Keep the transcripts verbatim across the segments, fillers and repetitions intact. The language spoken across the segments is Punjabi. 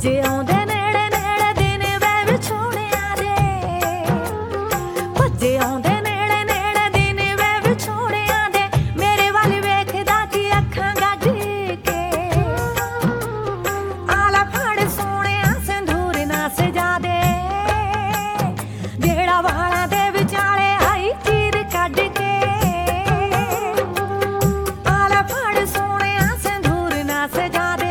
ਭੱਜੇ ਆਉਂਦੇ ਨੇੜੇ ਨੇੜੇ ਦਿਨ ਵੇ ਵਿਛੋੜਿਆਂ ਦੇ, ਭੱਜੇ ਆਉਂਦੇ ਨੇੜੇ ਨੇੜੇ ਦਿਨ ਵੇ ਵਿਛੋੜਿਆਂ ਦੇ, ਮੇਰੇ ਵੱਲ ਵੇਖਦਾ ਕੀ ਅੱਖਾਂ ਗੱਡ ਕੇ। ਆਲਾ ਫੜ ਸੋਹਣਿਆ ਸੰਧੂਰ ਨਾ ਸਜਾ ਦੇ, ਜਿਹੜਾ ਵਾਲਾਂ ਦੇ ਵਿਚਾਲੇ ਆਈ ਚੀਰ ਕੱਢ ਕੇ। ਆਲਾ ਫੜ ਸੋਹਣਿਆ ਸੰਧੂਰ ਨਾ ਸਜਾ ਦੇ,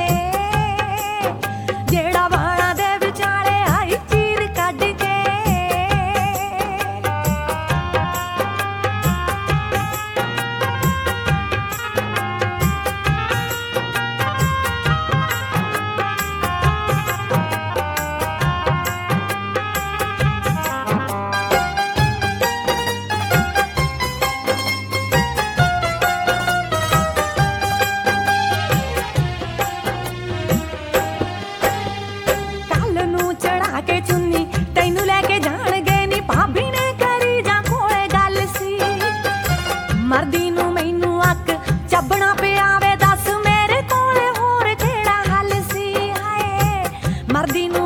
ਜਿਹੜਾ ਵਾਲਾਂ ਦੇ ਵਿਚਾਲੇ ਆਈ ਚੀਰ ਕੱਢ ਕੇ। ਕੱਲ ਨੂੰ ਚੜਾ ਕੇ ਚੁੰਨੀ ਤੈਨੂੰ ਲੈ ਕੇ ਜਾਣਗੇ ਨੀ, ਭਾਬੀ ਨੇ ਕਰੀ ਜਾਂ ਕੋਲੇ ਗੱਲ ਸੀ। ਮਰਦੀ ਨੂੰ ਮੈਨੂੰ ਅੱਕ ਚੱਬਣਾ ਪਿਆ ਵੇ, ਦੱਸ ਮੇਰੇ ਕੋਲੇ ਹੋਰ ਕਿਹੜਾ ਹੱਲ ਸੀ। ਹਾਏ ਮਰਦੀ ਨੂੰ